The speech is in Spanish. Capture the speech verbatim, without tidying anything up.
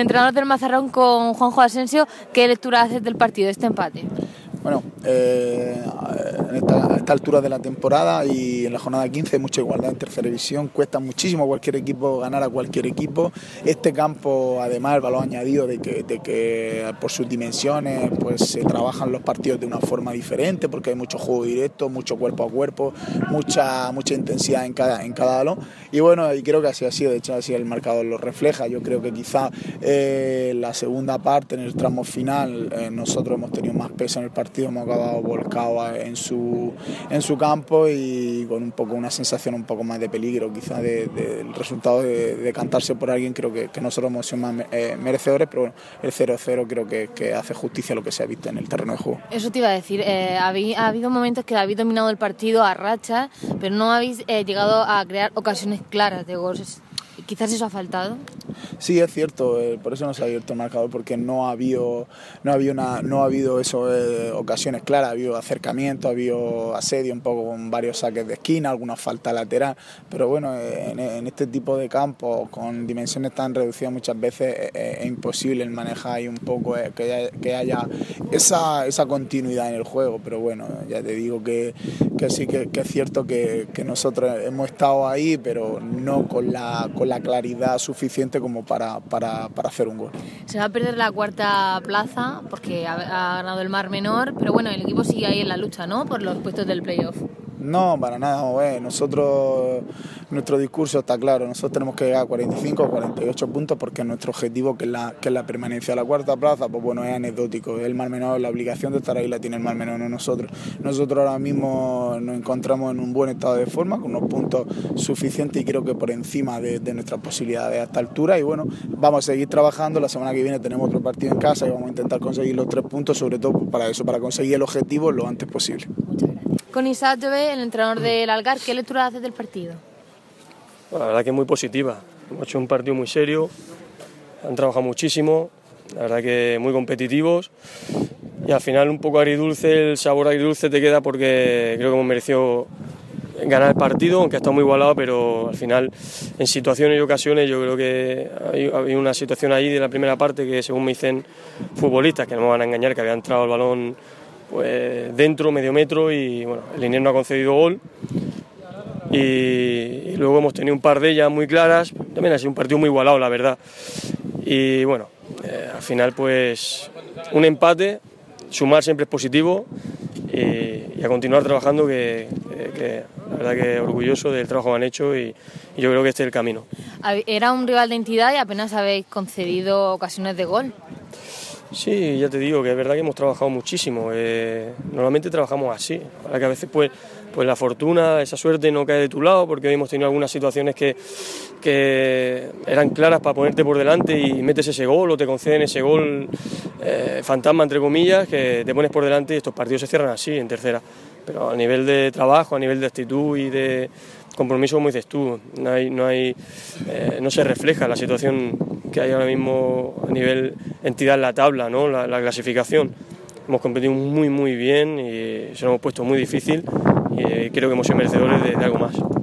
entrenador del Mazarrón, con Juanjo Asensio, ¿qué lectura haces del partido, de este empate? Bueno, eh, en esta, a esta altura de la temporada y en la jornada quince hay mucha igualdad en tercera división, cuesta muchísimo a cualquier equipo ganar a cualquier equipo. Este campo, además, el valor añadido de que, de que por sus dimensiones pues se trabajan los partidos de una forma diferente, porque hay mucho juego directo, mucho cuerpo a cuerpo, mucha mucha intensidad en cada en cada balón. Y bueno, y creo que así ha sido, de hecho así el marcador lo refleja. Yo creo que quizá eh, la segunda parte, en el tramo final, eh, nosotros hemos tenido más peso en el partido, hemos acabado volcados en su en su campo y con un poco una sensación un poco más de peligro, quizás del de, de resultado de, de cantarse por alguien. Creo que, que nosotros hemos sido más eh, merecedores, pero bueno, el cero cero creo que, que hace justicia a lo que se ha visto en el terreno de juego. Eso te iba a decir, eh, habí, ha habido momentos que habéis dominado el partido a rachas, pero no habéis eh, llegado a crear ocasiones claras de goles. Quizás eso ha faltado. Sí, es cierto, eh, por eso no se ha abierto el marcador, porque no ha habido no ha habido, una, no ha habido eso, eh, ocasiones claras, ha habido acercamiento, ha habido asedio un poco con varios saques de esquina, alguna falta lateral, pero bueno, eh, en, en este tipo de campos con dimensiones tan reducidas muchas veces eh, eh, es imposible el manejar ahí un poco, eh, que haya, que haya esa, esa continuidad en el juego, pero bueno, ya te digo que, que sí que, que es cierto que, que nosotros hemos estado ahí, pero no con la, con la claridad suficiente como para, para, para hacer un gol. Se va a perder la cuarta plaza porque ha, ha ganado el Mar Menor, pero bueno, el equipo sigue ahí en la lucha, ¿no?, por los puestos del playoff. No, para nada, vamos a ver. Nosotros, nuestro discurso está claro, nosotros tenemos que llegar a cuarenta y cinco o cuarenta y ocho puntos porque nuestro objetivo, que es la, que es la permanencia a la cuarta plaza, pues bueno, es anecdótico. El Mar Menor, la obligación de estar ahí la tiene el Mar Menor, no nosotros. Nosotros ahora mismo nos encontramos en un buen estado de forma, con unos puntos suficientes y creo que por encima de, de nuestras posibilidades a esta altura, y bueno, vamos a seguir trabajando. La semana que viene tenemos otro partido en casa y vamos a intentar conseguir los tres puntos, sobre todo para eso, para conseguir el objetivo lo antes posible. Muchas gracias. Con Isaac Jové, el entrenador del Algar, ¿qué lectura haces del partido? Bueno, la verdad que es muy positiva. Hemos hecho un partido muy serio, han trabajado muchísimo, la verdad que muy competitivos, y al final un poco agridulce, el sabor agridulce te queda porque creo que hemos merecido ganar el partido, aunque ha estado muy igualado, pero al final en situaciones y ocasiones yo creo que hay una situación ahí de la primera parte que, según me dicen futbolistas, que no me van a engañar, que había entrado el balón pues dentro, medio metro, y bueno, el Liniers no ha concedido gol, y, y luego hemos tenido un par de ellas muy claras. También ha sido un partido muy igualado, la verdad, y bueno, eh, al final pues un empate, sumar siempre es positivo, y, y a continuar trabajando, que, que, que la verdad que orgulloso del trabajo que han hecho, y, y yo creo que este es el camino. Era un rival de entidad y apenas habéis concedido ocasiones de gol. Sí, ya te digo que es verdad que hemos trabajado muchísimo. Eh, normalmente trabajamos así. Ahora que a veces pues, pues la fortuna, esa suerte no cae de tu lado, porque hoy hemos tenido algunas situaciones que, que eran claras para ponerte por delante y metes ese gol o te conceden ese gol eh, fantasma, entre comillas, que te pones por delante, y estos partidos se cierran así en tercera. Pero a nivel de trabajo, a nivel de actitud y de compromiso, como dices tú, no hay, no hay, eh, no se refleja la situación que hay ahora mismo a nivel entidad en la tabla, ¿no?, la, la clasificación. Hemos competido muy muy bien y se lo hemos puesto muy difícil, y creo que hemos sido merecedores de, de algo más.